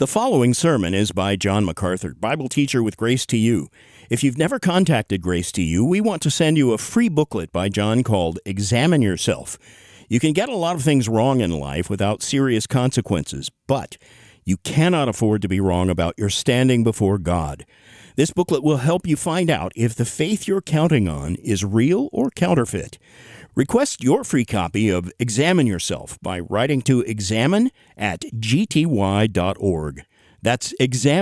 The following sermon is by John MacArthur, Bible teacher with Grace to You. If you've never contacted Grace to You, we want to send you a free booklet by John called Examine Yourself. You can get a lot of things wrong in life without serious consequences, but you cannot afford to be wrong about your standing before God. This booklet will help you find out if the faith you're counting on is real or counterfeit. Request your free copy of Examine Yourself by writing to examine@gty.org. That's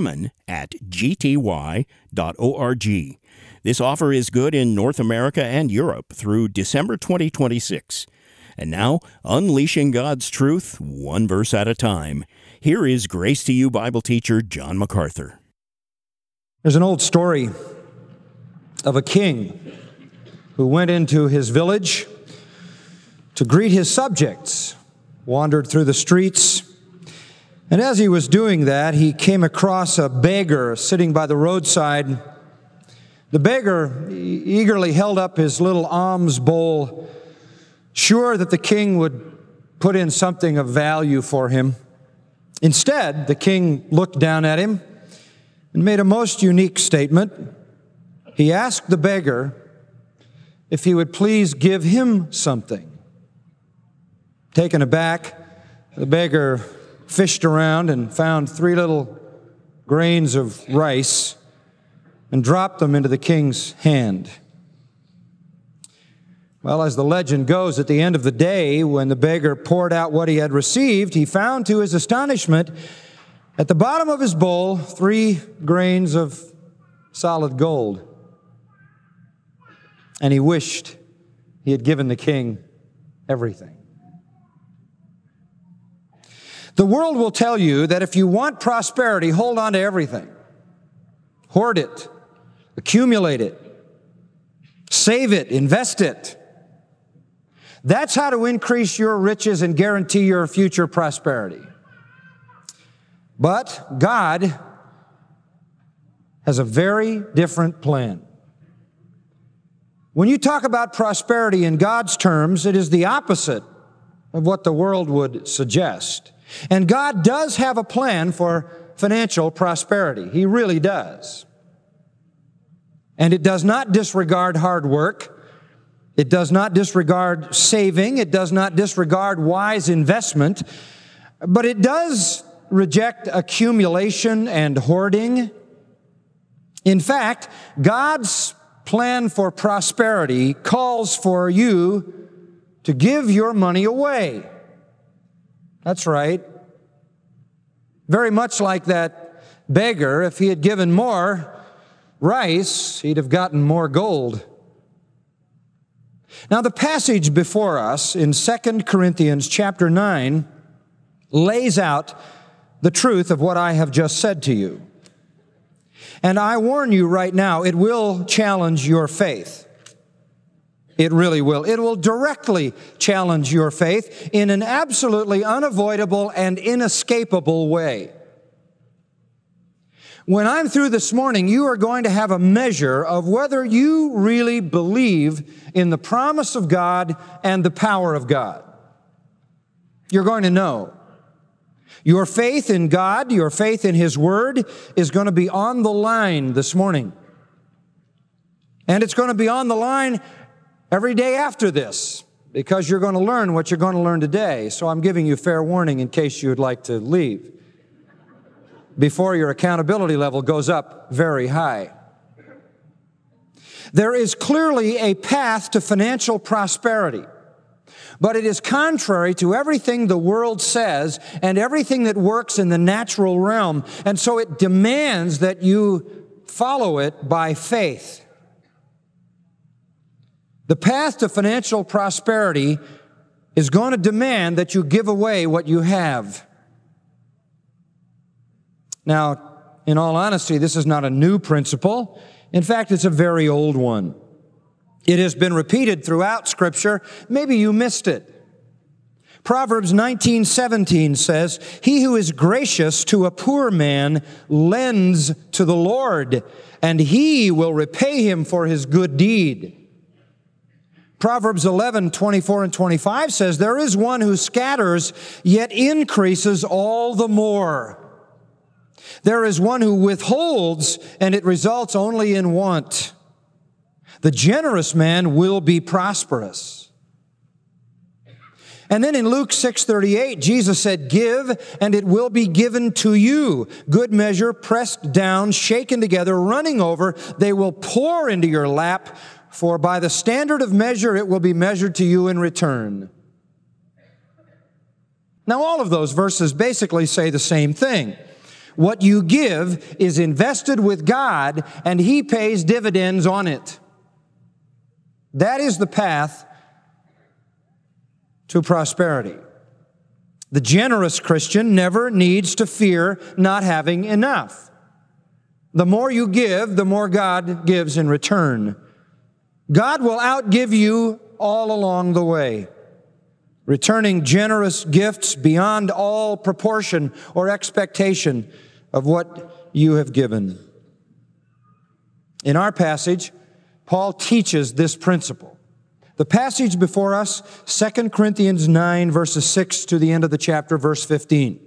examine@gty.org. This offer is good in North America and Europe through December 2026. And now, unleashing God's truth, one verse at a time. Here is Grace to You Bible teacher John MacArthur. There's an old story of a king who went into his village to greet his subjects, wandered through the streets, and as he was doing that, he came across a beggar sitting by the roadside. The beggar eagerly held up his little alms bowl, sure that the king would put in something of value for him. Instead, the king looked down at him and made a most unique statement. He asked the beggar if he would please give him something. Taken aback, the beggar fished around and found 3 little grains of rice and dropped them into the king's hand. Well, as the legend goes, at the end of the day, when the beggar poured out what he had received, he found to his astonishment, at the bottom of his bowl, 3 grains of solid gold. And he wished he had given the king everything. The world will tell you that if you want prosperity, hold on to everything. Hoard it, accumulate it, save it, invest it. That's how to increase your riches and guarantee your future prosperity. But God has a very different plan. When you talk about prosperity in God's terms, it is the opposite of what the world would suggest. And God does have a plan for financial prosperity. He really does. And it does not disregard hard work. It does not disregard saving. It does not disregard wise investment. But it does reject accumulation and hoarding. In fact, God's plan for prosperity calls for you to give your money away. That's right. Very much like that beggar, if he had given more rice, he'd have gotten more gold. Now, the passage before us in 2 Corinthians chapter 9 lays out the truth of what I have just said to you. And I warn you right now, it will challenge your faith. It really will. It will directly challenge your faith in an absolutely unavoidable and inescapable way. When I'm through this morning, you are going to have a measure of whether you really believe in the promise of God and the power of God. You're going to know. Your faith in God, your faith in His Word is going to be on the line this morning. And it's going to be on the line every day after this, because you're going to learn what you're going to learn today. So I'm giving you fair warning in case you would like to leave before your accountability level goes up very high. There is clearly a path to financial prosperity, but it is contrary to everything the world says and everything that works in the natural realm, and so it demands that you follow it by faith. The path to financial prosperity is going to demand that you give away what you have. Now, in all honesty, this is not a new principle. In fact, it's a very old one. It has been repeated throughout Scripture. Maybe you missed it. Proverbs 19:17 says, "He who is gracious to a poor man lends to the Lord, and He will repay him for his good deed." Proverbs 11:24 and 25 says, "There is one who scatters, yet increases all the more." There is one who withholds, and it results only in want. The generous man will be prosperous. And then in Luke 6:38, Jesus said, "Give, and it will be given to you. Good measure, pressed down, shaken together, running over, they will pour into your lap. For by the standard of measure it will be measured to you in return." Now, all of those verses basically say the same thing. What you give is invested with God, and He pays dividends on it. That is the path to prosperity. The generous Christian never needs to fear not having enough. The more you give, the more God gives in return. God will outgive you all along the way, returning generous gifts beyond all proportion or expectation of what you have given. In our passage, Paul teaches this principle. The passage before us, 2 Corinthians 9, verses 6 to the end of the chapter, verse 15.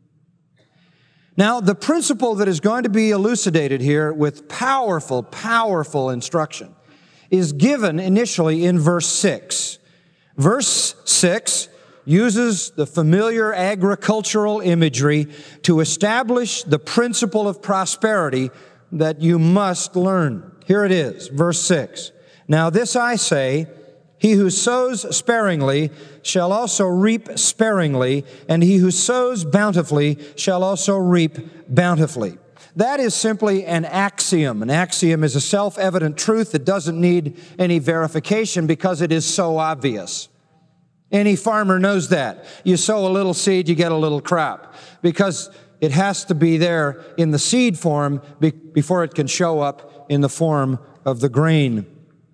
Now, the principle that is going to be elucidated here with powerful, powerful instruction is given initially in verse 6. Verse 6 uses the familiar agricultural imagery to establish the principle of prosperity that you must learn. Here it is, verse 6. "Now this I say, he who sows sparingly shall also reap sparingly, and he who sows bountifully shall also reap bountifully." That is simply an axiom. An axiom is a self-evident truth that doesn't need any verification because it is so obvious. Any farmer knows that. You sow a little seed, you get a little crop, because it has to be there in the seed form before it can show up in the form of the grain.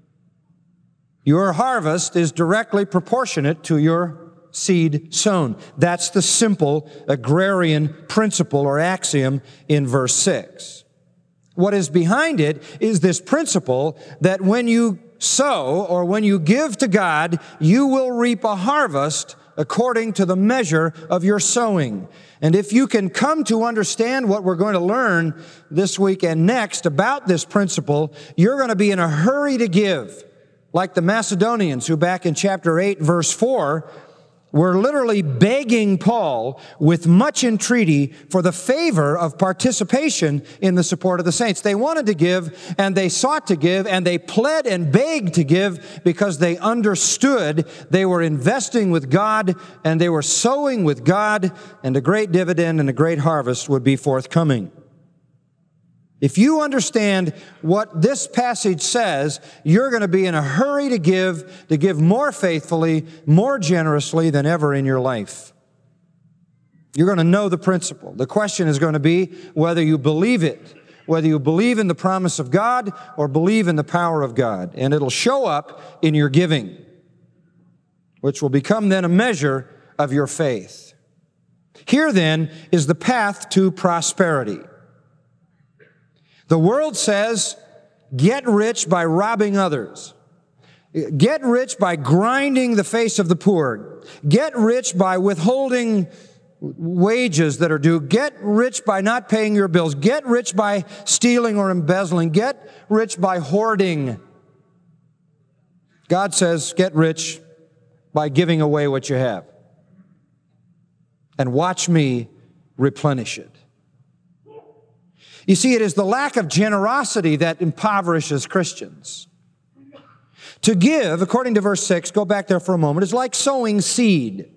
Your harvest is directly proportionate to your seed sown. That's the simple agrarian principle or axiom in verse 6. What is behind it is this principle that when you sow or when you give to God, you will reap a harvest according to the measure of your sowing. And if you can come to understand what we're going to learn this week and next about this principle, you're going to be in a hurry to give, like the Macedonians who back in chapter 8, verse 4, were literally begging Paul with much entreaty for the favor of participation in the support of the saints. They wanted to give, and they sought to give, and they pled and begged to give because they understood they were investing with God, and they were sowing with God, and a great dividend and a great harvest would be forthcoming. If you understand what this passage says, you're going to be in a hurry to give more faithfully, more generously than ever in your life. You're going to know the principle. The question is going to be whether you believe it, whether you believe in the promise of God or believe in the power of God. And it'll show up in your giving, which will become then a measure of your faith. Here then is the path to prosperity. The world says, get rich by robbing others. Get rich by grinding the face of the poor. Get rich by withholding wages that are due. Get rich by not paying your bills. Get rich by stealing or embezzling. Get rich by hoarding. God says, get rich by giving away what you have. And watch me replenish it. You see, it is the lack of generosity that impoverishes Christians. To give, according to verse 6, go back there for a moment, is like sowing seed.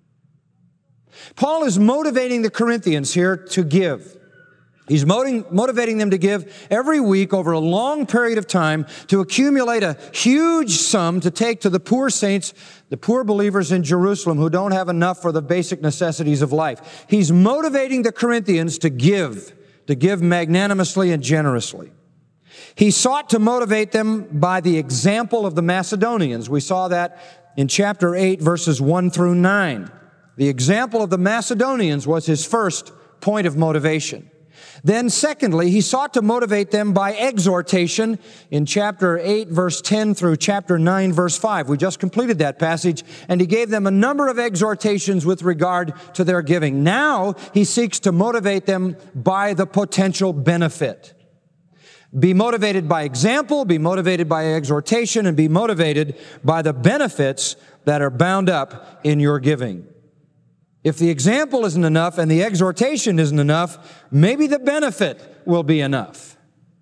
Paul is motivating the Corinthians here to give. He's motivating them to give every week over a long period of time to accumulate a huge sum to take to the poor saints, the poor believers in Jerusalem who don't have enough for the basic necessities of life. He's motivating the Corinthians to give magnanimously and generously. He sought to motivate them by the example of the Macedonians. We saw that in chapter 8, verses 1 through 9. The example of the Macedonians was his first point of motivation. Then secondly, he sought to motivate them by exhortation in chapter 8, verse 10 through chapter 9, verse 5. We just completed that passage, and he gave them a number of exhortations with regard to their giving. Now he seeks to motivate them by the potential benefit. Be motivated by example, be motivated by exhortation, and be motivated by the benefits that are bound up in your giving. If the example isn't enough and the exhortation isn't enough, maybe the benefit will be enough.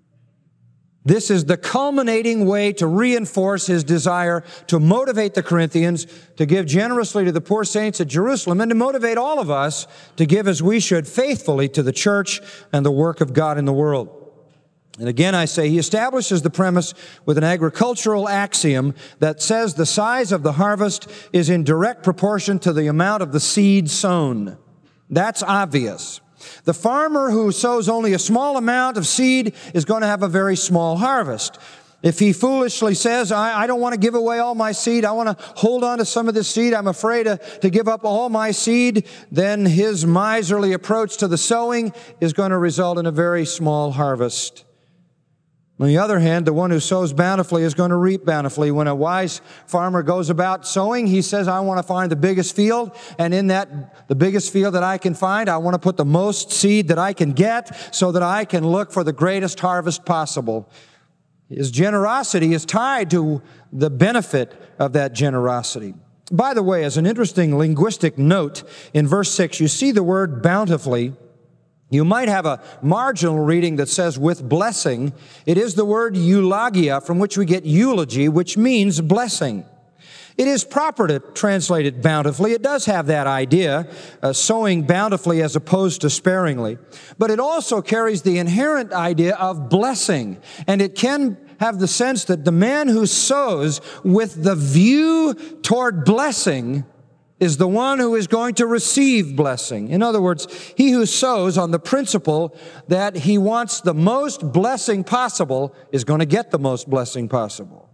This is the culminating way to reinforce his desire to motivate the Corinthians to give generously to the poor saints at Jerusalem and to motivate all of us to give as we should faithfully to the church and the work of God in the world. And again, I say, he establishes the premise with an agricultural axiom that says the size of the harvest is in direct proportion to the amount of the seed sown. That's obvious. The farmer who sows only a small amount of seed is going to have a very small harvest. If he foolishly says, I don't want to give away all my seed, I want to hold on to some of this seed, I'm afraid to give up all my seed, then his miserly approach to the sowing is going to result in a very small harvest. On the other hand, the one who sows bountifully is going to reap bountifully. When a wise farmer goes about sowing, he says, I want to find the biggest field, and in that, the biggest field that I can find, I want to put the most seed that I can get so that I can look for the greatest harvest possible. His generosity is tied to the benefit of that generosity. By the way, as an interesting linguistic note, in verse 6, you see the word bountifully. You might have a marginal reading that says with blessing. It is the word eulogia, from which we get eulogy, which means blessing. It is proper to translate it bountifully. It does have that idea, sowing bountifully as opposed to sparingly. But it also carries the inherent idea of blessing. And it can have the sense that the man who sows with the view toward blessing is the one who is going to receive blessing. In other words, he who sows on the principle that he wants the most blessing possible is going to get the most blessing possible.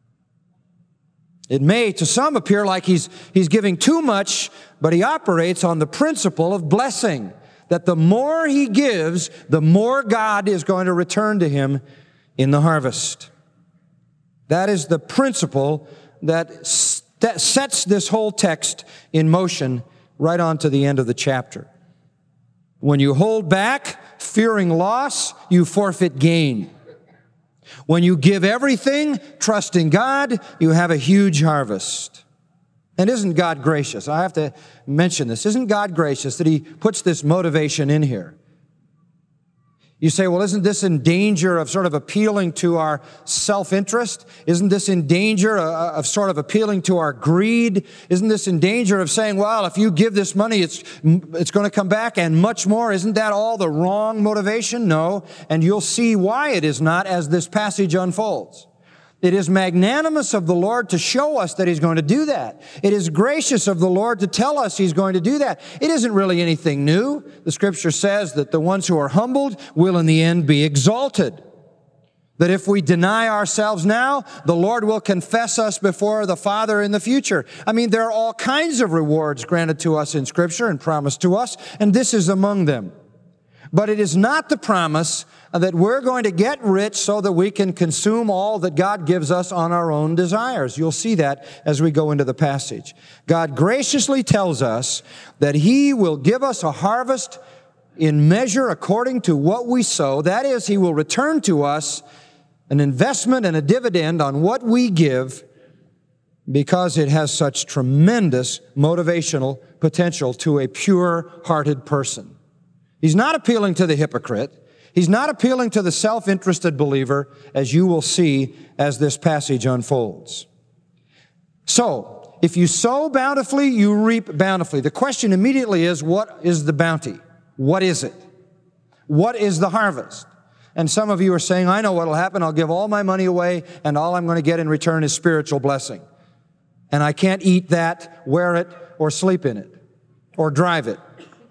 It may to some appear like he's giving too much, but he operates on the principle of blessing, that the more he gives, the more God is going to return to in the harvest. That is the principle that sets this whole text in motion right on to the end of the chapter. When you hold back, fearing loss, you forfeit gain. When you give everything, trusting God, you have a huge harvest. And isn't God gracious? I have to mention this. Isn't God gracious that He puts this motivation in here? You say, well, isn't this in danger of sort of appealing to our self-interest? Isn't this in danger of sort of appealing to our greed? Isn't this in danger of saying, well, if you give this money, it's going to come back and much more? Isn't that all the wrong motivation? No. And you'll see why it is not as this passage unfolds. It is magnanimous of the Lord to show us that He's going to do that. It is gracious of the Lord to tell us He's going to do that. It isn't really anything new. The Scripture says that the ones who are humbled will in the end be exalted. That if we deny ourselves now, the Lord will confess us before the Father in the future. I mean, there are all kinds of rewards granted to us in Scripture and promised to us, and this is among them. But it is not the promise that we're going to get rich so that we can consume all that God gives us on our own desires. You'll see that as we go into the passage. God graciously tells us that He will give us a harvest in measure according to what we sow. That is, He will return to us an investment and a dividend on what we give because it has such tremendous motivational potential to a pure-hearted person. He's not appealing to the hypocrite. He's not appealing to the self-interested believer, as you will see as this passage unfolds. So, if you sow bountifully, you reap bountifully. The question immediately is, what is the bounty? What is it? What is the harvest? And some of you are saying, I know what will happen. I'll give all my money away, and all I'm going to get in return is spiritual blessing. And I can't eat that, wear it, or sleep in it, or drive it.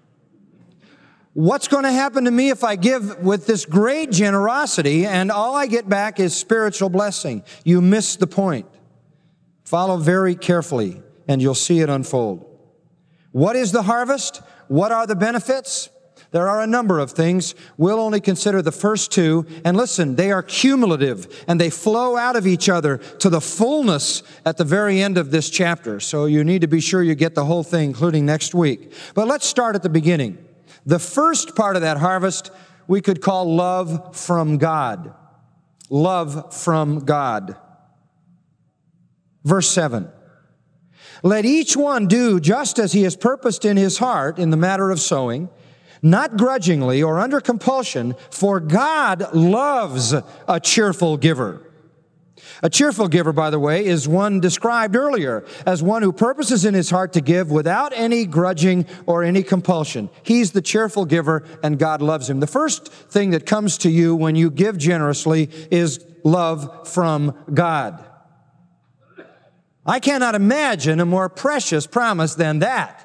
What's going to happen to me if I give with this great generosity and all I get back is spiritual blessing? You miss the point. Follow very carefully and you'll see it unfold. What is the harvest? What are the benefits? There are a number of things. We'll only consider the first two. And listen, they are cumulative, and they flow out of each other to the fullness at the very end of this chapter. So you need to be sure you get the whole thing, including next week. But let's start at the beginning. The first part of that harvest we could call love from God. Love from God. Verse 7. Let each one do just as he has purposed in his heart in the matter of sowing, not grudgingly or under compulsion, for God loves a cheerful giver. A cheerful giver, by the way, is one described earlier as one who purposes in his heart to give without any grudging or any compulsion. He's the cheerful giver, and God loves him. The first thing that comes to you when you give generously is love from God. I cannot imagine a more precious promise than that.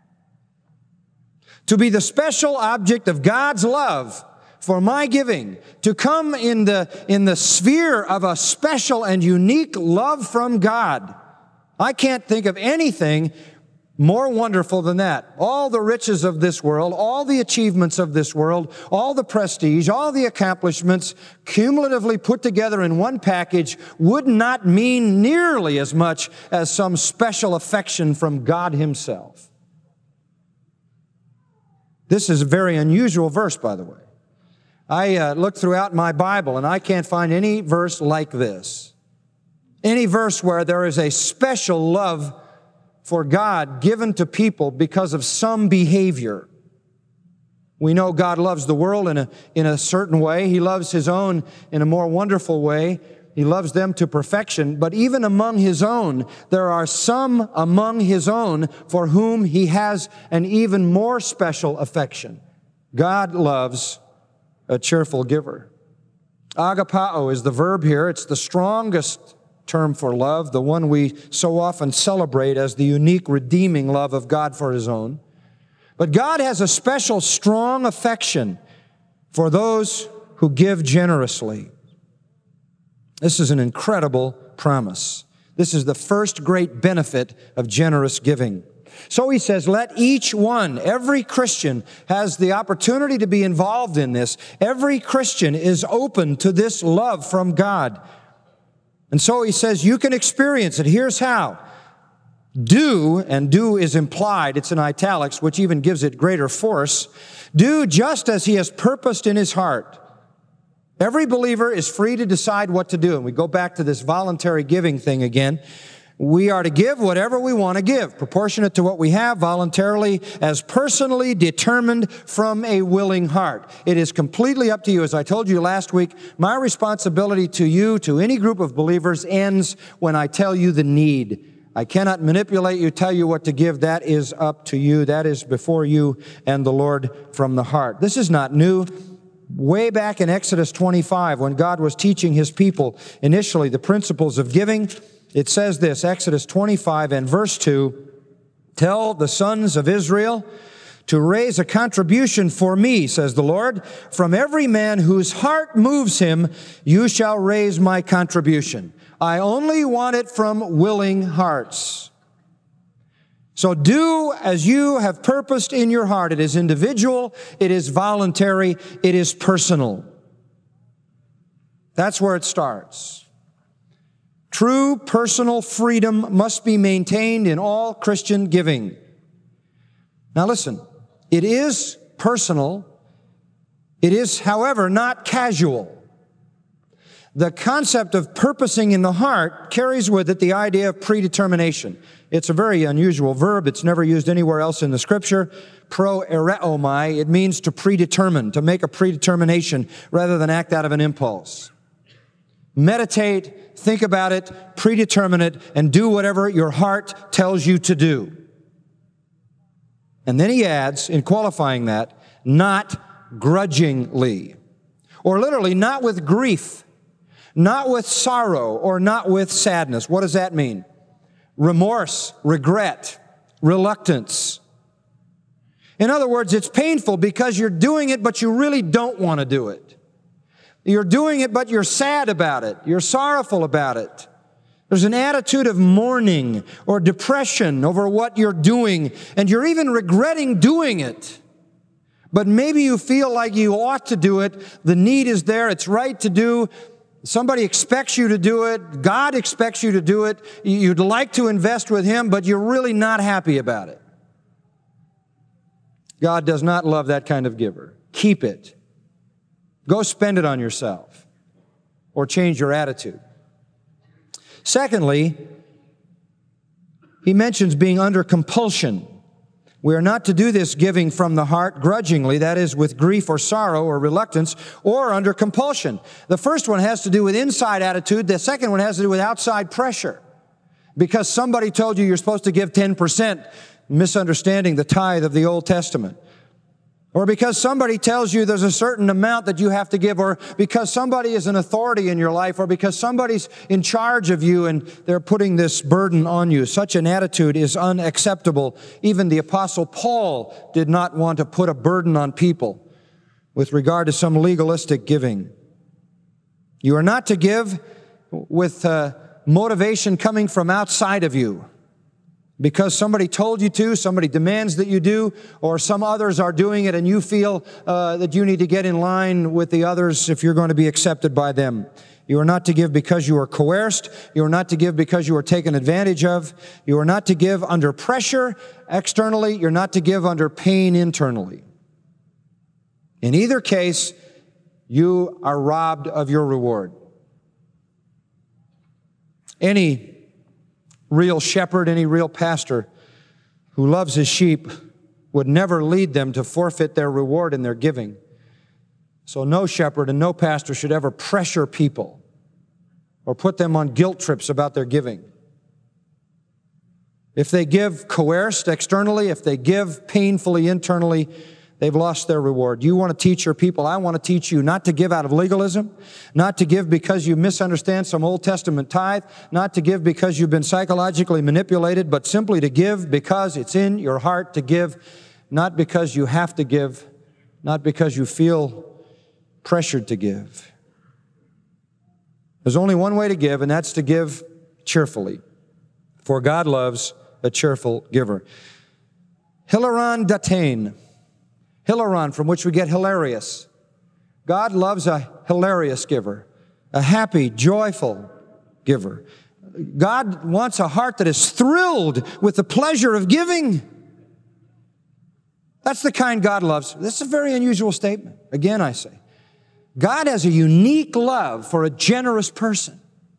To be the special object of God's love for my giving, to come in the sphere of a special and unique love from God. I can't think of anything more wonderful than that. All the riches of this world, all the achievements of this world, all the prestige, all the accomplishments cumulatively put together in one package would not mean nearly as much as some special affection from God Himself. This is a very unusual verse, by the way. I looked throughout my Bible, and I can't find any verse like this. Any verse where there is a special love for God given to people because of some behavior. We know God loves the world in a certain way. He loves His own in a more wonderful way. He loves them to perfection. But even among His own, there are some among His own for whom He has an even more special affection. God loves a cheerful giver. Agapao is the verb here. It's the strongest term for love, the one we so often celebrate as the unique redeeming love of God for His own. But God has a special strong affection for those who give generously. This is an incredible promise. This is the first great benefit of generous giving. So he says, let each one, every Christian has the opportunity to be involved in this. Every Christian is open to this love from God. And so he says, you can experience it. Here's how. Do, and do is implied, it's in italics, which even gives it greater force. Do just as He has purposed in His heart. Every believer is free to decide what to do. And we go back to this voluntary giving thing again. We are to give whatever we want to give, proportionate to what we have, voluntarily, as personally determined from a willing heart. It is completely up to you. As I told you last week, my responsibility to you, to any group of believers, ends when I tell you the need. I cannot manipulate you, tell you what to give. That is up to you. That is before you and the Lord from the heart. This is not new. Way back in Exodus 25, when God was teaching His people initially the principles of giving, it says this, Exodus 25 and verse 2, tell the sons of Israel to raise a contribution for me, says the Lord. From every man whose heart moves him, you shall raise my contribution. I only want it from willing hearts. So do as you have purposed in your heart. It is individual, it is voluntary, it is personal. That's where it starts. True personal freedom must be maintained in all Christian giving. Now listen, it is personal. It is, however, not casual. The concept of purposing in the heart carries with it the idea of predetermination. It's a very unusual verb. It's never used anywhere else in the Scripture. Proereomai, it means to predetermine, to make a predetermination rather than act out of an impulse. Meditate, think about it, predetermine it, and do whatever your heart tells you to do. And then he adds, in qualifying that, not grudgingly. Or literally, not with grief, not with sorrow, or not with sadness. What does that mean? Remorse, regret, reluctance. In other words, it's painful because you're doing it, but you really don't want to do it. You're doing it, but you're sad about it. You're sorrowful about it. There's an attitude of mourning or depression over what you're doing, and you're even regretting doing it. but maybe you feel like you ought to do it. The need is there. It's right to do. Somebody expects you to do it. God expects you to do it. You'd like to invest with Him, but you're really not happy about it. God does not love that kind of giver. Keep it. Go spend it on yourself or change your attitude. Secondly, he mentions being under compulsion. We are not to do this giving from the heart grudgingly, that is, with grief or sorrow or reluctance, or under compulsion. The first one has to do with inside attitude. The second one has to do with outside pressure. Because somebody told you you're supposed to give 10%, misunderstanding the tithe of the Old Testament. Or because somebody tells you there's a certain amount that you have to give, or because somebody is an authority in your life, or because somebody's in charge of you and they're putting this burden on you. Such an attitude is unacceptable. Even the Apostle Paul did not want to put a burden on people with regard to some legalistic giving. You are not to give with motivation coming from outside of you. Because somebody told you to, somebody demands that you do, or some others are doing it and you feel that you need to get in line with the others if you're going to be accepted by them. You are not to give because you are coerced. You are not to give because you are taken advantage of. You are not to give under pressure externally. You're not to give under pain internally. In either case, you are robbed of your reward. Any real shepherd, any real pastor who loves his sheep would never lead them to forfeit their reward in their giving. So no shepherd and no pastor should ever pressure people or put them on guilt trips about their giving. If they give coerced externally, if they give painfully internally, they've lost their reward. You want to teach your people, I want to teach you not to give out of legalism, not to give because you misunderstand some Old Testament tithe, not to give because you've been psychologically manipulated, but simply to give because it's in your heart to give, not because you have to give, not because you feel pressured to give. There's only one way to give, and that's to give cheerfully. For God loves a cheerful giver. Hilaron Datain. Hilaron, from which we get hilarious. God loves a hilarious giver, a happy, joyful giver. God wants a heart that is thrilled with the pleasure of giving. That's the kind God loves. This is a very unusual statement. Again, I say, God has a unique love for a generous person.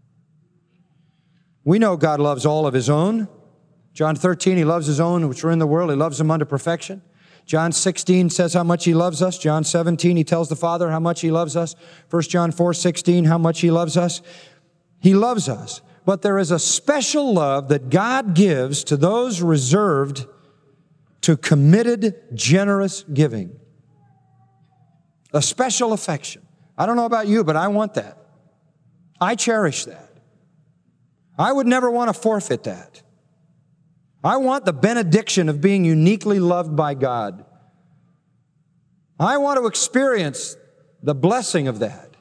We know God loves all of His own. John 13, He loves His own which are in the world. He loves them unto perfection. John 16 says how much He loves us. John 17, He tells the Father how much He loves us. 1 John 4:16, how much He loves us. He loves us. But there is a special love that God gives to those reserved to committed, generous giving. A special affection. I don't know about you, but I want that. I cherish that. I would never want to forfeit that. I want the benediction of being uniquely loved by God. I want to experience the blessing of that.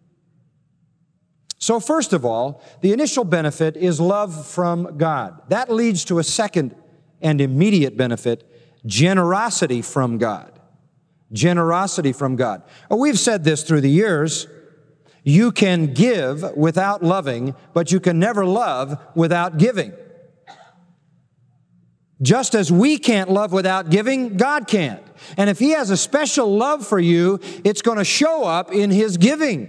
So first of all, the initial benefit is love from God. That leads to a second and immediate benefit, generosity from God. Generosity from God. We've said this through the years. You can give without loving, but you can never love without giving. Just as we can't love without giving, God can't. And if He has a special love for you, it's going to show up in His giving.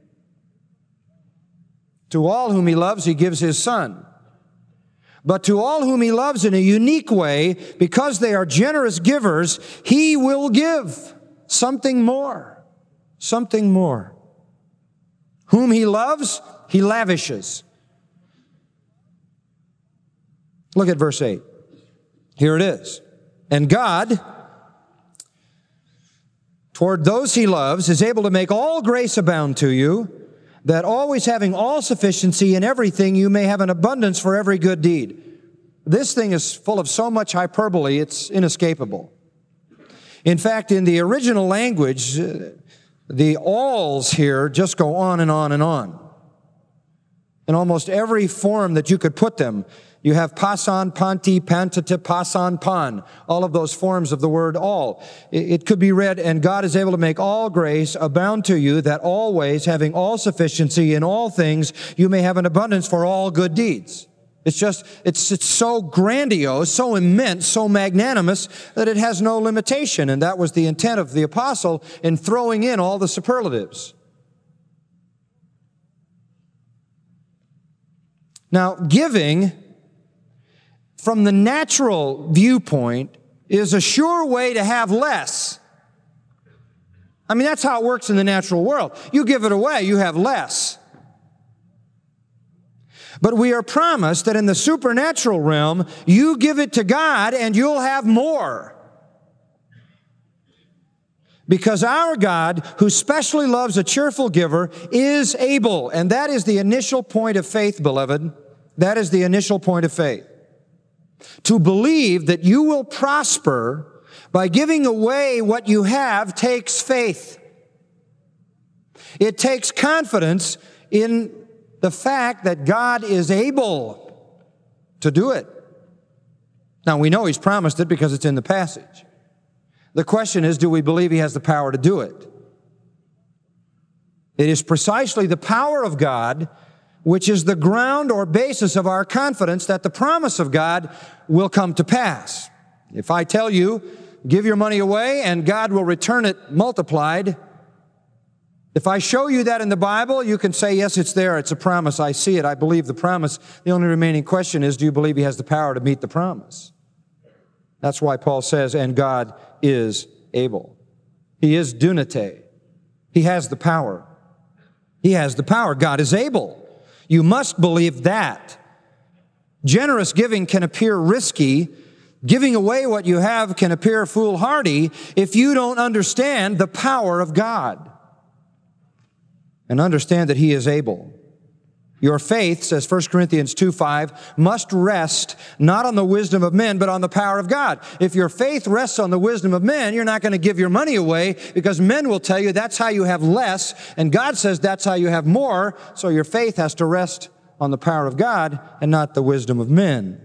To all whom He loves, He gives His Son. But to all whom He loves in a unique way, because they are generous givers, He will give something more. Something more. Whom He loves, He lavishes. Look at verse 8. Here it is. And God, toward those He loves, is able to make all grace abound to you, that always having all sufficiency in everything, you may have an abundance for every good deed. This thing is full of so much hyperbole, it's inescapable. In fact, in the original language, the alls here just go on and on and on. In almost every form that you could put them, You have pasan, panti, pantata, pasan, pan. All of those forms of the word all. It could be read, and God is able to make all grace abound to you, that always, having all sufficiency in all things, you may have an abundance for all good deeds. It's so grandiose, so immense, so magnanimous that it has no limitation. And that was the intent of the apostle in throwing in all the superlatives. Now, giving, from the natural viewpoint, is a sure way to have less. I mean, that's how it works in the natural world. You give it away, you have less. But we are promised that in the supernatural realm, you give it to God and you'll have more. Because our God, who specially loves a cheerful giver, is able. And that is the initial point of faith, beloved. That is the initial point of faith. To believe that you will prosper by giving away what you have takes faith. It takes confidence in the fact that God is able to do it. Now, we know He's promised it because it's in the passage. The question is, do we believe He has the power to do it? It is precisely the power of God which is the ground or basis of our confidence that the promise of God will come to pass. If I tell you, give your money away and God will return it multiplied, if I show you that in the Bible, you can say, yes, it's there, it's a promise, I see it, I believe the promise. The only remaining question is, do you believe He has the power to meet the promise? That's why Paul says, and God is able. He is dunate. He has the power. He has the power. God is able. You must believe that. Generous giving can appear risky. Giving away what you have can appear foolhardy if you don't understand the power of God and understand that He is able. Your faith, says 1 Corinthians 2:5, must rest not on the wisdom of men, but on the power of God. If your faith rests on the wisdom of men, you're not going to give your money away because men will tell you that's how you have less, and God says that's how you have more, so your faith has to rest on the power of God and not the wisdom of men.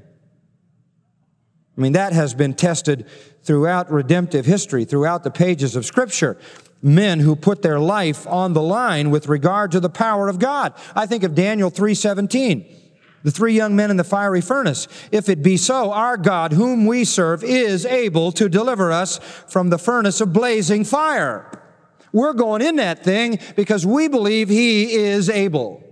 I mean, that has been tested throughout redemptive history, throughout the pages of Scripture. Men who put their life on the line with regard to the power of God. I think of Daniel 3:17, the 3 young men in the fiery furnace. If it be so, our God, whom we serve, is able to deliver us from the furnace of blazing fire. We're going in that thing because we believe He is able.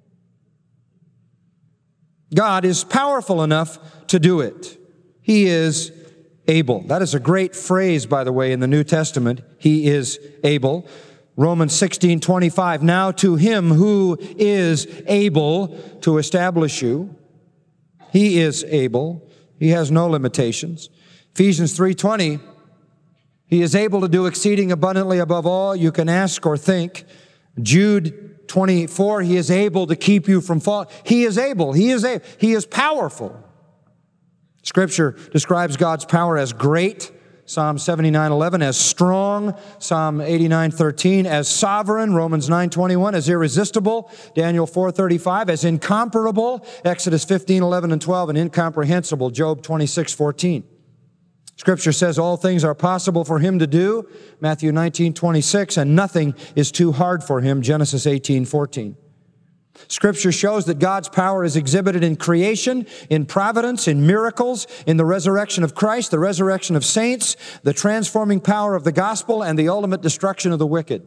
God is powerful enough to do it. He is able. That is a great phrase, by the way, in the New Testament. He is able. Romans 16:25, now to Him who is able to establish you. He is able. He has no limitations. Ephesians 3:20, He is able to do exceeding abundantly above all you can ask or think. Jude 24, He is able to keep you from falling. He is able. He is able. He is powerful. Scripture describes God's power as great, Psalm 79:11, as strong, Psalm 89:13, as sovereign, Romans 9:21, as irresistible, Daniel 4:35, as incomparable, Exodus 15:11 and 12, and incomprehensible, Job 26:14. Scripture says all things are possible for Him to do, Matthew 19:26, and nothing is too hard for Him, Genesis 18:14. Scripture shows that God's power is exhibited in creation, in providence, in miracles, in the resurrection of Christ, the resurrection of saints, the transforming power of the gospel, and the ultimate destruction of the wicked.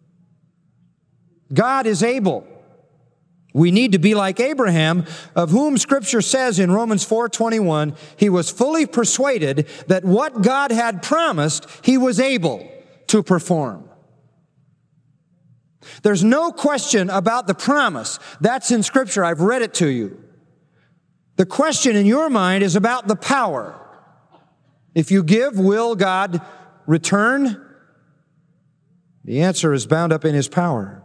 God is able. We need to be like Abraham, of whom Scripture says in Romans 4:21, he was fully persuaded that what God had promised, he was able to perform. There's no question about the promise. That's in Scripture. I've read it to you. The question in your mind is about the power. If you give, will God return? The answer is bound up in His power.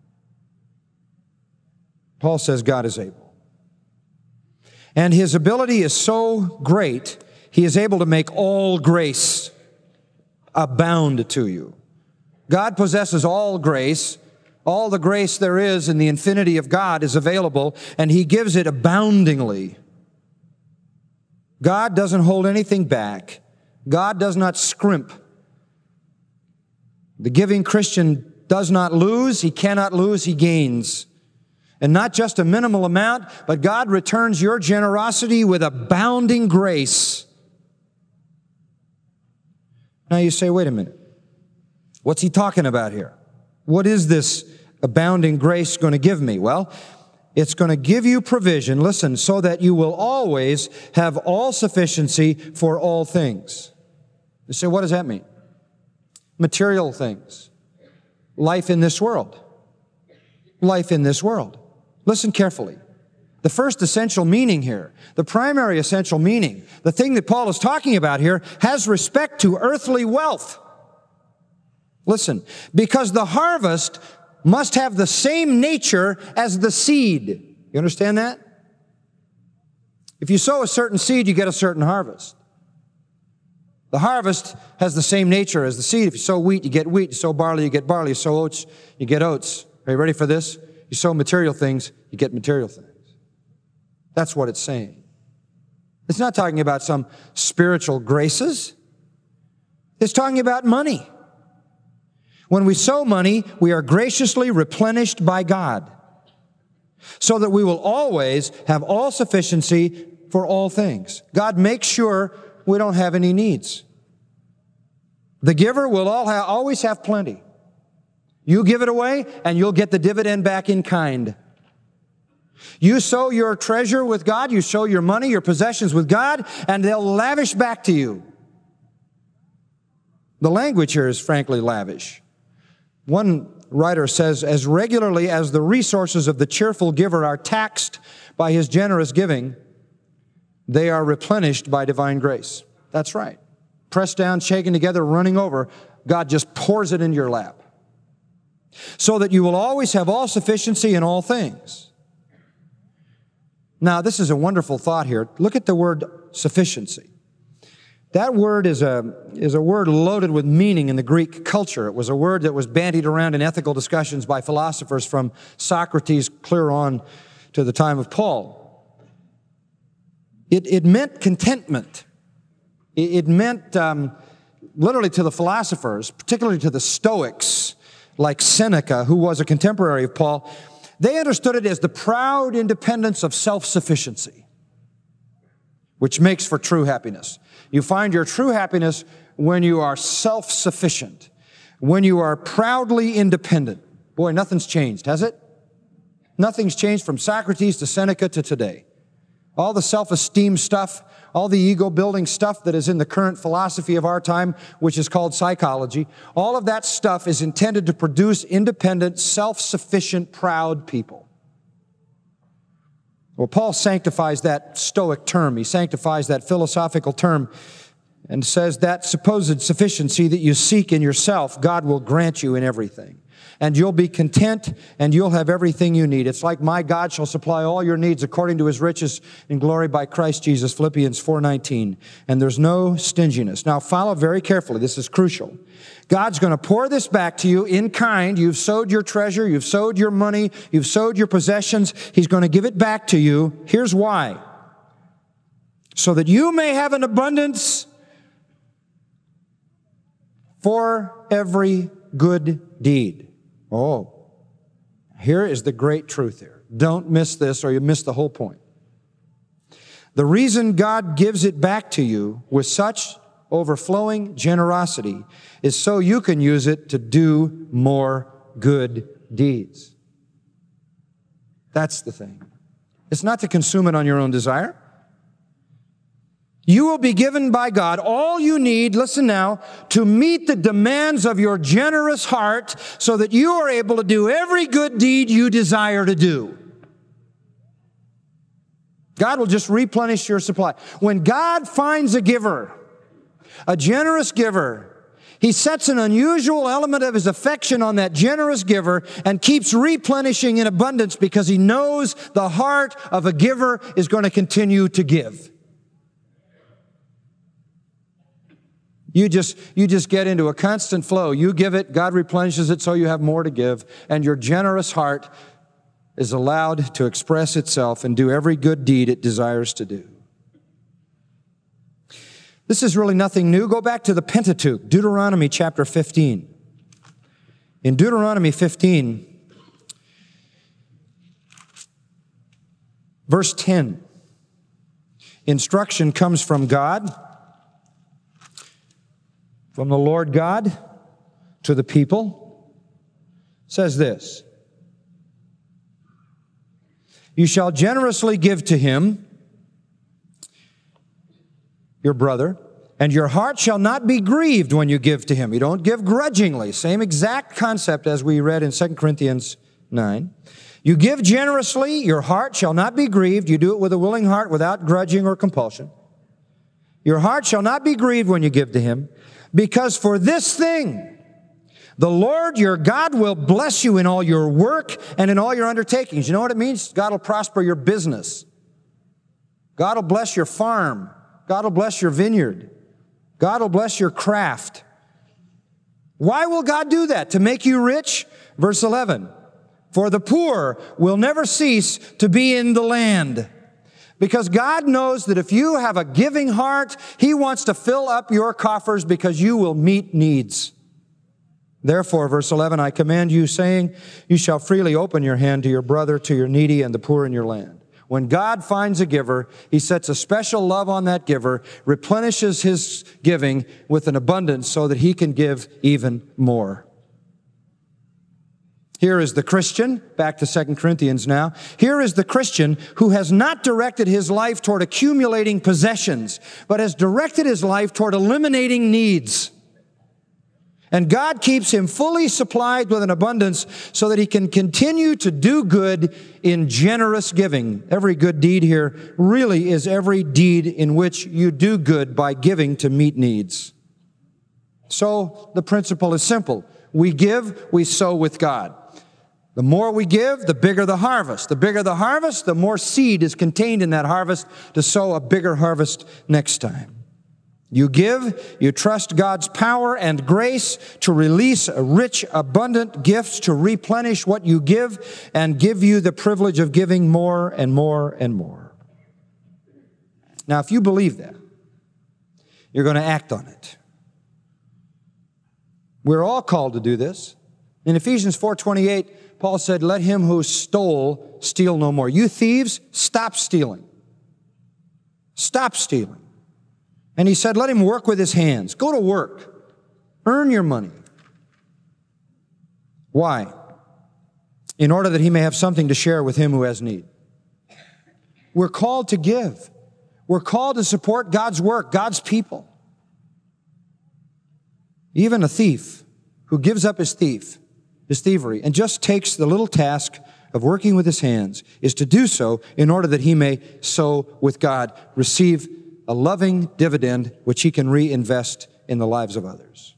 Paul says God is able. And His ability is so great, He is able to make all grace abound to you. God possesses all grace. All the grace there is in the infinity of God is available, and He gives it aboundingly. God doesn't hold anything back. God does not scrimp. The giving Christian does not lose. He cannot lose. He gains. And not just a minimal amount, but God returns your generosity with abounding grace. Now you say, wait a minute. What's he talking about here? What is this abounding grace going to give me? Well, it's going to give you provision, listen, so that you will always have all sufficiency for all things. You say, what does that mean? Material things. Life in this world. Life in this world. Listen carefully. The first essential meaning here, the primary essential meaning, the thing that Paul is talking about here, has respect to earthly wealth. Listen, because the harvest must have the same nature as the seed. You understand that? If you sow a certain seed, you get a certain harvest. The harvest has the same nature as the seed. If you sow wheat, you get wheat. You sow barley, you get barley. You sow oats, you get oats. Are you ready for this? You sow material things, you get material things. That's what it's saying. It's not talking about some spiritual graces. It's talking about money. When we sow money, we are graciously replenished by God, so that we will always have all sufficiency for all things. God makes sure we don't have any needs. The giver will always have plenty. You give it away, and you'll get the dividend back in kind. You sow your treasure with God, you sow your money, your possessions with God, and they'll lavish back to you. The language here is frankly lavish. One writer says, as regularly as the resources of the cheerful giver are taxed by his generous giving, they are replenished by divine grace. That's right. Pressed down, shaken together, running over, God just pours it into your lap. So that you will always have all sufficiency in all things. Now, this is a wonderful thought here. Look at the word sufficiency. That word is a word loaded with meaning in the Greek culture. It was a word that was bandied around in ethical discussions by philosophers from Socrates clear on to the time of Paul. It meant contentment. It meant, literally to the philosophers, particularly to the Stoics, like Seneca, who was a contemporary of Paul, they understood it as the proud independence of self-sufficiency, which makes for true happiness. You find your true happiness when you are self-sufficient, when you are proudly independent. Boy, nothing's changed, has it? Nothing's changed from Socrates to Seneca to today. All the self-esteem stuff, all the ego-building stuff that is in the current philosophy of our time, which is called psychology, all of that stuff is intended to produce independent, self-sufficient, proud people. Well, Paul sanctifies that Stoic term. He sanctifies that philosophical term and says that supposed sufficiency that you seek in yourself, God will grant you in everything. And you'll be content, and you'll have everything you need. It's like my God shall supply all your needs according to his riches in glory by Christ Jesus, Philippians 4:19. And there's no stinginess. Now follow very carefully. This is crucial. God's going to pour this back to you in kind. You've sowed your treasure. You've sowed your money. You've sowed your possessions. He's going to give it back to you. Here's why. So that you may have an abundance for every good deed. Oh, here is the great truth here. Don't miss this or you miss the whole point. The reason God gives it back to you with such overflowing generosity is so you can use it to do more good deeds. That's the thing. It's not to consume it on your own desire. You will be given by God all you need, listen now, to meet the demands of your generous heart so that you are able to do every good deed you desire to do. God will just replenish your supply. When God finds a giver, a generous giver, he sets an unusual element of his affection on that generous giver and keeps replenishing in abundance because he knows the heart of a giver is going to continue to give. You just get into a constant flow. You give it, God replenishes it so you have more to give, and your generous heart is allowed to express itself and do every good deed it desires to do. This is really nothing new. Go back to the Pentateuch, Deuteronomy chapter 15. In Deuteronomy 15, verse 10, instruction comes from God, from the Lord God to the people. It says this, "You shall generously give to him, your brother, and your heart shall not be grieved when you give to him." You don't give grudgingly. Same exact concept as we read in 2 Corinthians 9. You give generously, your heart shall not be grieved. You do it with a willing heart without grudging or compulsion. Your heart shall not be grieved when you give to him, because for this thing the Lord your God will bless you in all your work and in all your undertakings. You know what it means? God will prosper your business. God will bless your farm. God will bless your vineyard. God will bless your craft. Why will God do that? To make you rich? Verse 11, "For the poor will never cease to be in the land." Because God knows that if you have a giving heart, He wants to fill up your coffers because you will meet needs. Therefore, verse 11, "I command you, saying, you shall freely open your hand to your brother, to your needy, and the poor in your land." When God finds a giver, He sets a special love on that giver, replenishes his giving with an abundance so that he can give even more. Here is the Christian, back to 2 Corinthians now. Here is the Christian who has not directed his life toward accumulating possessions, but has directed his life toward eliminating needs. And God keeps him fully supplied with an abundance so that he can continue to do good in generous giving. Every good deed here really is every deed in which you do good by giving to meet needs. So the principle is simple. We give, we sow with God. The more we give, the bigger the harvest. The bigger the harvest, the more seed is contained in that harvest to sow a bigger harvest next time. You give, you trust God's power and grace to release rich, abundant gifts to replenish what you give and give you the privilege of giving more and more and more. Now, if you believe that, you're going to act on it. We're all called to do this. In Ephesians 4:28, Paul said, "Let him who stole steal no more." You thieves, stop stealing. Stop stealing. And he said, let him work with his hands. Go to work. Earn your money. Why? In order that he may have something to share with him who has need. We're called to give. We're called to support God's work, God's people. Even a thief who gives up his thievery, and just takes the little task of working with his hands is to do so in order that he may sow with God, receive a loving dividend which he can reinvest in the lives of others.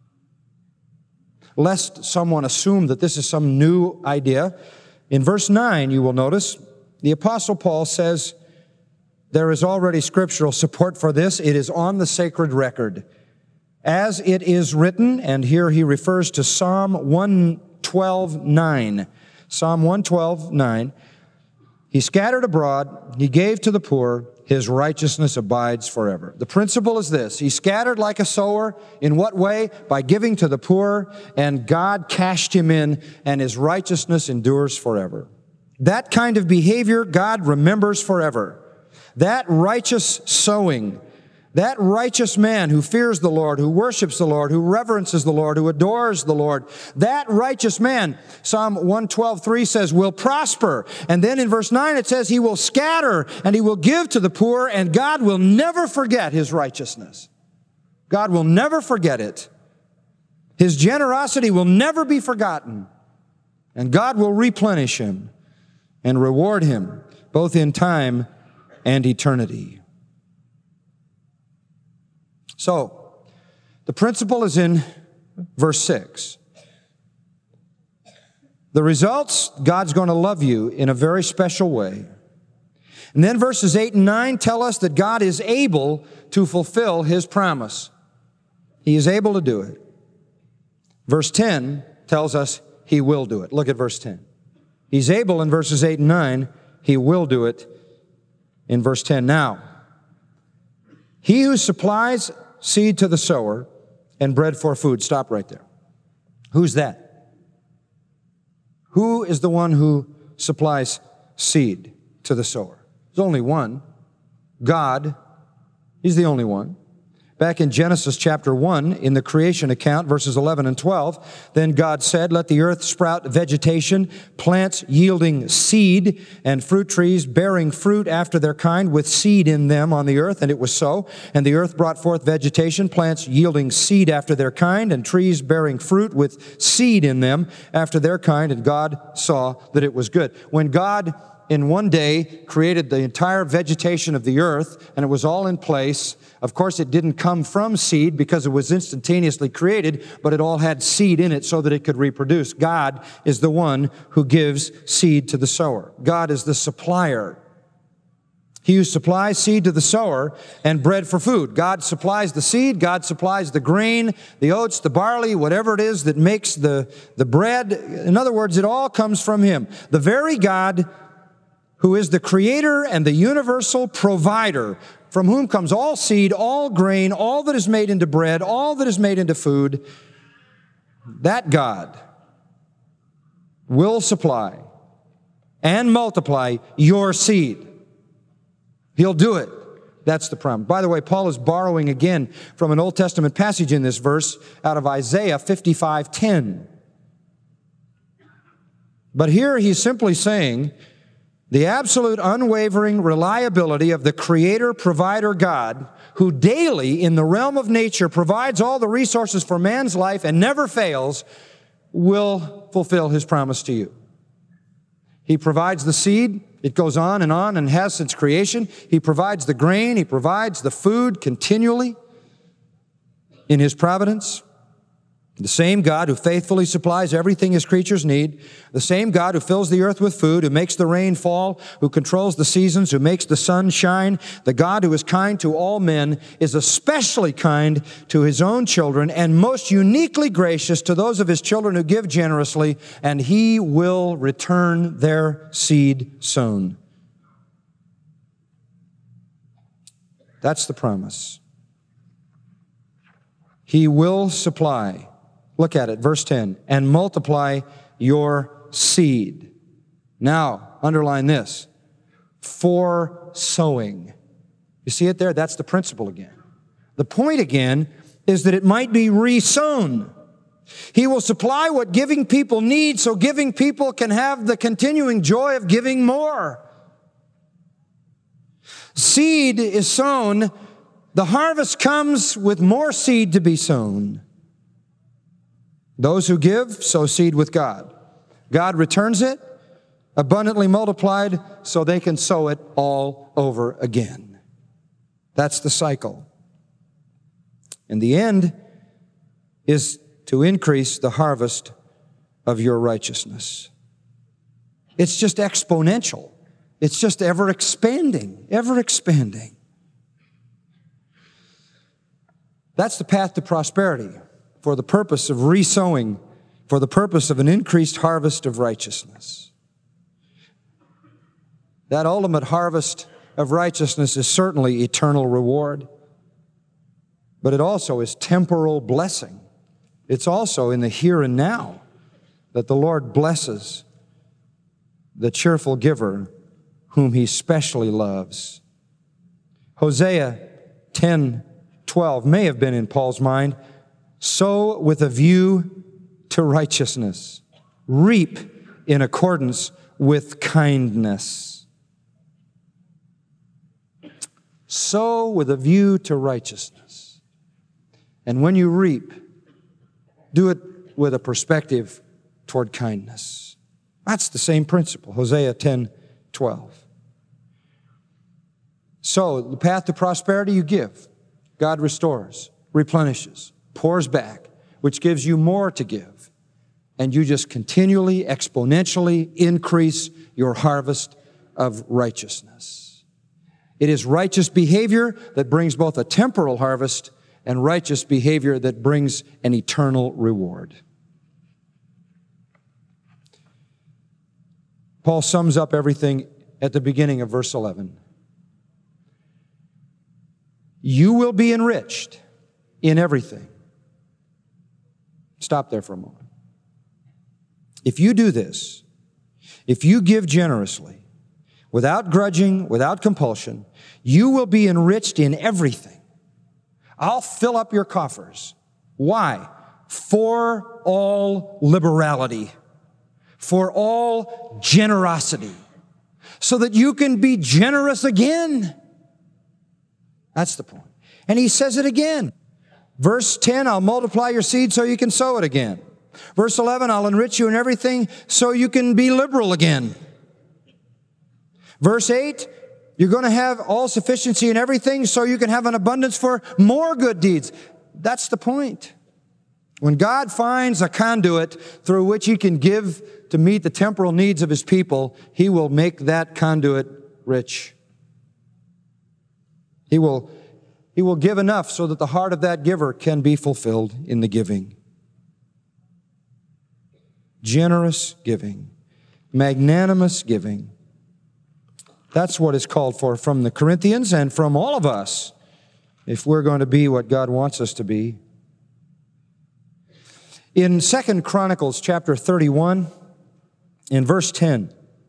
Lest someone assume that this is some new idea, in verse 9 you will notice the Apostle Paul says there is already scriptural support for this. It is on the sacred record. As it is written, and here he refers to Psalm 112:9. Psalm 112:9. He scattered abroad, he gave to the poor, his righteousness abides forever. The principle is this. He scattered like a sower. In what way? By giving to the poor, and God cashed him in, and his righteousness endures forever. That kind of behavior God remembers forever. That righteous sowing, that righteous man who fears the Lord, who worships the Lord, who reverences the Lord, who adores the Lord, that righteous man, Psalm 112:3 says, will prosper. And then in verse 9 it says he will scatter and he will give to the poor, and God will never forget his righteousness. God will never forget it. His generosity will never be forgotten. And God will replenish him and reward him both in time and eternity. So, the principle is in verse 6. The results, God's going to love you in a very special way. And then verses 8 and 9 tell us that God is able to fulfill His promise. He is able to do it. Verse 10 tells us He will do it. Look at verse 10. He's able in verses 8 and 9. He will do it in verse 10. Now, He who supplies seed to the sower and bread for food. Stop right there. Who's that? Who is the one who supplies seed to the sower? There's only one. God. He's the only one. Back in Genesis chapter 1, in the creation account, verses 11 and 12, then God said, let the earth sprout vegetation, plants yielding seed, and fruit trees bearing fruit after their kind with seed in them on the earth. And it was so. And the earth brought forth vegetation, plants yielding seed after their kind, and trees bearing fruit with seed in them after their kind. And God saw that it was good. When God in one day created the entire vegetation of the earth, and it was all in place. Of course, it didn't come from seed because it was instantaneously created, but it all had seed in it so that it could reproduce. God is the one who gives seed to the sower. God is the supplier. He who supplies seed to the sower and bread for food. God supplies the seed, God supplies the grain, the oats, the barley, whatever it is that makes the bread. In other words, it all comes from Him. The very God who is the creator and the universal provider, from whom comes all seed, all grain, all that is made into bread, all that is made into food, that God will supply and multiply your seed. He'll do it. That's the promise. By the way, Paul is borrowing again from an Old Testament passage in this verse out of Isaiah 55:10. But here he's simply saying, the absolute unwavering reliability of the Creator, Provider God, who daily in the realm of nature provides all the resources for man's life and never fails, will fulfill His promise to you. He provides the seed. It goes on and has since creation. He provides the grain. He provides the food continually in His providence. The same God who faithfully supplies everything His creatures need, the same God who fills the earth with food, who makes the rain fall, who controls the seasons, who makes the sun shine, the God who is kind to all men, is especially kind to His own children and most uniquely gracious to those of His children who give generously, and He will return their seed sown. That's the promise. He will supply. Look at it, verse 10, and multiply your seed. Now, underline this, for sowing. You see it there? That's the principle again. The point again is that it might be re-sown. He will supply what giving people need so giving people can have the continuing joy of giving more. Seed is sown. The harvest comes with more seed to be sown. Those who give sow seed with God. God returns it, abundantly multiplied, so they can sow it all over again. That's the cycle. And the end is to increase the harvest of your righteousness. It's just exponential. It's just ever expanding, ever expanding. That's the path to prosperity, for the purpose of re-sowing, for the purpose of an increased harvest of righteousness. That ultimate harvest of righteousness is certainly eternal reward, but it also is temporal blessing. It's also in the here and now that the Lord blesses the cheerful giver whom He specially loves. Hosea 10:12 may have been in Paul's mind. Sow with a view to righteousness. Reap in accordance with kindness. Sow with a view to righteousness. And when you reap, do it with a perspective toward kindness. That's the same principle, Hosea 10:12. So, the path to prosperity you give. God restores, replenishes, pours back, which gives you more to give. And you just continually, exponentially increase your harvest of righteousness. It is righteous behavior that brings both a temporal harvest and righteous behavior that brings an eternal reward. Paul sums up everything at the beginning of verse 11. you will be enriched in everything. Stop there for a moment. If you do this, if you give generously, without grudging, without compulsion, you will be enriched in everything. I'll fill up your coffers. Why? For all liberality, for all generosity, so that you can be generous again. That's the point. And he says it again. Verse 10, I'll multiply your seed so you can sow it again. Verse 11, I'll enrich you in everything so you can be liberal again. Verse 8, you're going to have all sufficiency in everything so you can have an abundance for more good deeds. That's the point. When God finds a conduit through which he can give to meet the temporal needs of his people, he will make that conduit rich. He will give enough so that the heart of that giver can be fulfilled in the giving. Generous giving, magnanimous giving. That's what is called for from the Corinthians and from all of us if we're going to be what God wants us to be. In 2 Chronicles chapter 31, in verse 10,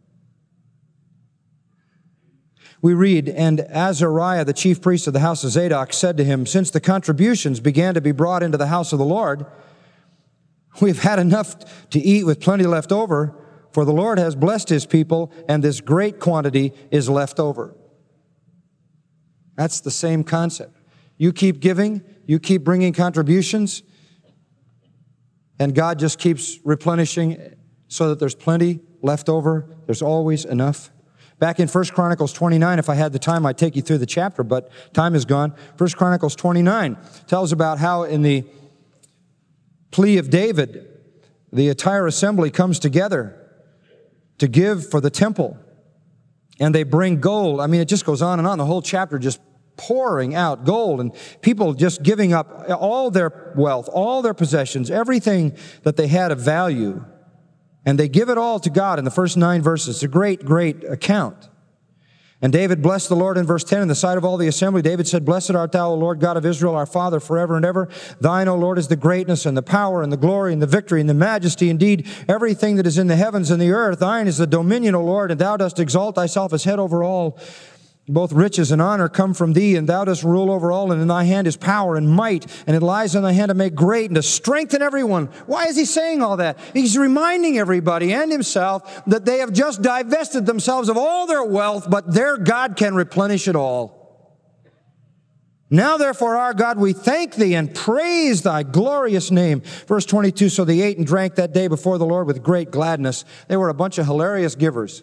we read, and Azariah, the chief priest of the house of Zadok, said to him, since the contributions began to be brought into the house of the Lord, we've had enough to eat with plenty left over, for the Lord has blessed his people, and this great quantity is left over. That's the same concept. You keep giving, you keep bringing contributions, and God just keeps replenishing so that there's plenty left over. There's always enough. Back in 1 Chronicles 29, if I had the time, I'd take you through the chapter, but time is gone. 1 Chronicles 29 tells about how in the plea of David, the entire assembly comes together to give for the temple. And they bring gold. I mean, it just goes on and on. The whole chapter just pouring out gold and people just giving up all their wealth, all their possessions, everything that they had of value. And they give it all to God in the first 9 verses. It's a great, great account. And David blessed the Lord in verse 10 in the sight of all the assembly. David said, blessed art thou, O Lord God of Israel, our Father, forever and ever. Thine, O Lord, is the greatness and the power and the glory and the victory and the majesty. Indeed, everything that is in the heavens and the earth, thine is the dominion, O Lord, and thou dost exalt thyself as head over all. Both riches and honor come from thee, and thou dost rule over all, and in thy hand is power and might, and it lies in thy hand to make great and to strengthen everyone. Why is he saying all that? He's reminding everybody and himself that they have just divested themselves of all their wealth, but their God can replenish it all. Now, therefore, our God, we thank thee and praise thy glorious name. Verse 22, so they ate and drank that day before the Lord with great gladness. They were a bunch of hilarious givers.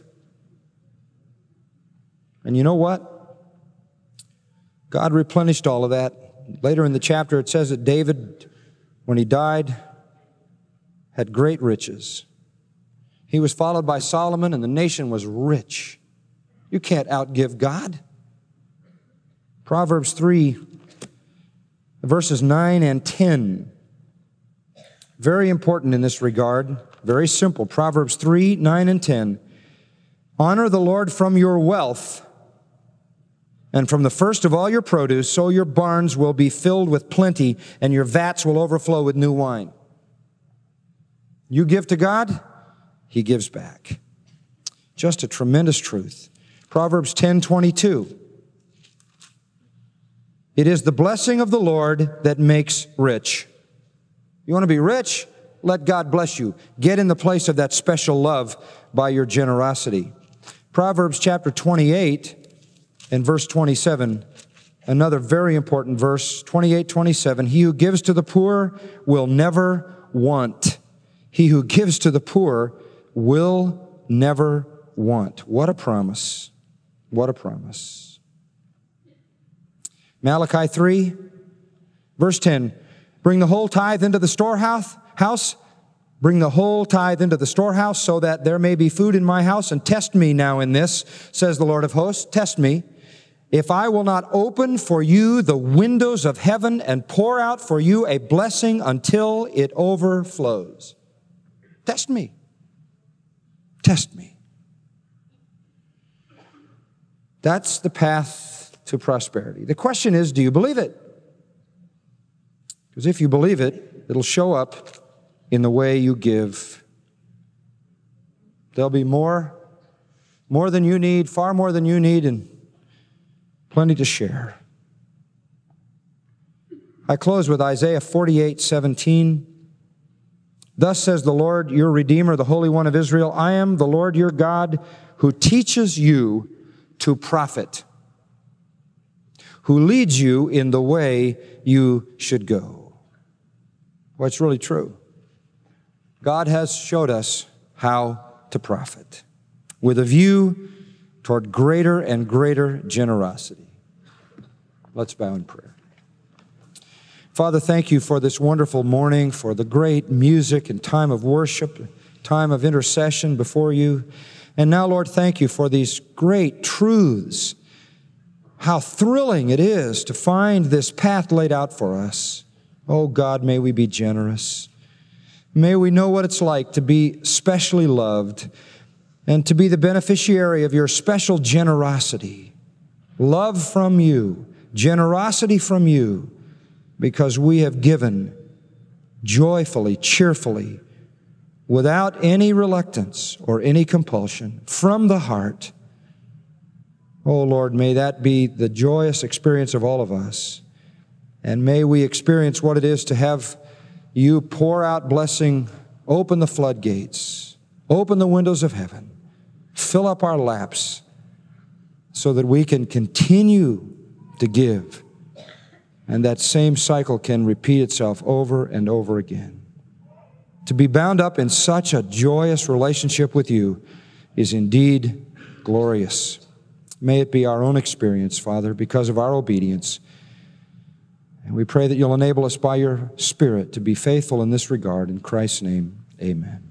And you know what? God replenished all of that. Later in the chapter, it says that David, when he died, had great riches. He was followed by Solomon, and the nation was rich. You can't outgive God. Proverbs 3, verses 9 and 10. Very important in this regard. Very simple. Proverbs 3, 9 and 10. Honor the Lord from your wealth, and from the first of all your produce, so your barns will be filled with plenty, and your vats will overflow with new wine. You give to God, he gives back. Just a tremendous truth. Proverbs 10:22. It is the blessing of the Lord that makes rich. You want to be rich? Let God bless you. Get in the place of that special love by your generosity. Proverbs chapter 28 and verse 27, another very important verse, 28:27. He who gives to the poor will never want. He who gives to the poor will never want. What a promise. What a promise. Malachi 3, verse 10. Bring the whole tithe into the storehouse. Bring the whole tithe into the storehouse so that there may be food in my house, and test me now in this, says the Lord of hosts. Test me, if I will not open for you the windows of heaven and pour out for you a blessing until it overflows. Test me. Test me. That's the path to prosperity. The question is, do you believe it? Because if you believe it, it'll show up in the way you give. There'll be more than you need, far more than you need, and plenty to share. I close with Isaiah 48:17. Thus says the Lord, your Redeemer, the Holy One of Israel, I am the Lord your God who teaches you to profit, who leads you in the way you should go. Well, it's really true. God has showed us how to profit with a view toward greater and greater generosity. Let's bow in prayer. Father, thank you for this wonderful morning, for the great music and time of worship, time of intercession before you. And now, Lord, thank you for these great truths. How thrilling it is to find this path laid out for us. Oh God, may we be generous. May we know what it's like to be specially loved and to be the beneficiary of your special generosity. Love from you, generosity from you, because we have given joyfully, cheerfully, without any reluctance or any compulsion, from the heart. Oh Lord, may that be the joyous experience of all of us. And may we experience what it is to have you pour out blessing, open the floodgates, open the windows of heaven, fill up our laps so that we can continue to give. And that same cycle can repeat itself over and over again. To be bound up in such a joyous relationship with you is indeed glorious. May it be our own experience, Father, because of our obedience. And we pray that you'll enable us by your Spirit to be faithful in this regard. In Christ's name, amen.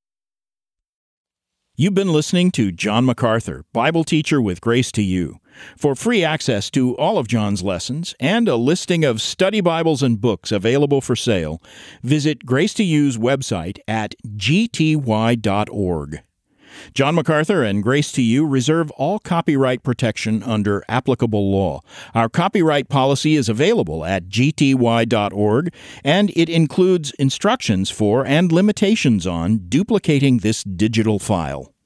You've been listening to John MacArthur, Bible teacher with Grace to You. For free access to all of John's lessons and a listing of study Bibles and books available for sale, visit Grace to You's website at gty.org. John MacArthur and Grace to You reserve all copyright protection under applicable law. Our copyright policy is available at gty.org, and it includes instructions for and limitations on duplicating this digital file.